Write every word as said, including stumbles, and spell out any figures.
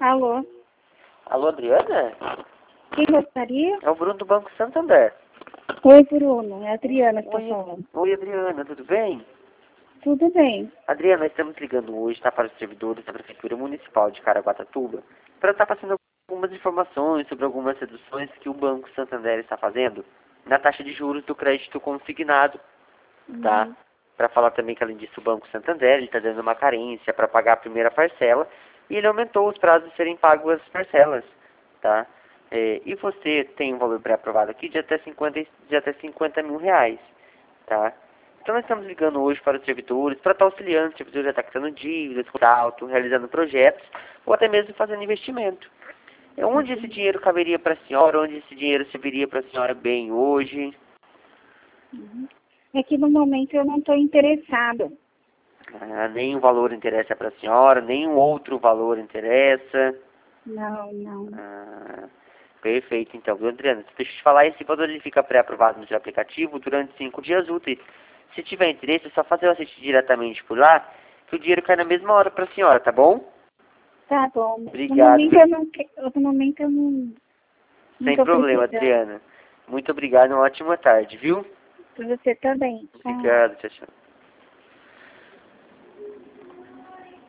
Alô? Alô, Adriana? Quem gostaria? É o Bruno do Banco Santander. Oi, Bruno. É a Adriana que está Oi, falando. Oi, Adriana, tudo bem? Tudo bem. Adriana, nós estamos ligando hoje, tá, para os servidores da Prefeitura Municipal de Caraguatatuba para estar passando algumas informações sobre algumas reduções que o Banco Santander está fazendo na taxa de juros do crédito consignado, tá? Uhum. Para falar também que, além disso, o Banco Santander está dando uma carência para pagar a primeira parcela e ele aumentou os prazos de serem pagos as parcelas, tá? É, e você tem um valor pré-aprovado aqui de até cinquenta, de até cinquenta mil reais, tá? Então nós estamos ligando hoje para os servidores, para estar auxiliando os servidores a estar quitando dívidas, auto, realizando projetos, ou até mesmo fazendo investimento. É onde esse dinheiro caberia para a senhora, onde esse dinheiro serviria para a senhora bem hoje? Uhum. É que no momento eu não estou interessada. Ah, nenhum valor interessa para a senhora, nenhum outro valor interessa. Não, não. Ah, perfeito, então, viu, Adriana? Deixa eu te falar, esse valor ele fica pré-aprovado no seu aplicativo durante cinco dias úteis. Se tiver interesse, é só fazer o assistir diretamente por lá, que o dinheiro cai na mesma hora para a senhora, tá bom? Tá bom. No Obrigado, momento viu? eu não que- no momento eu não não Sem estou problema, precisando. Adriana. Muito obrigado, uma ótima tarde, viu? Para você também. Tchau. Obrigado, tchau, tchau.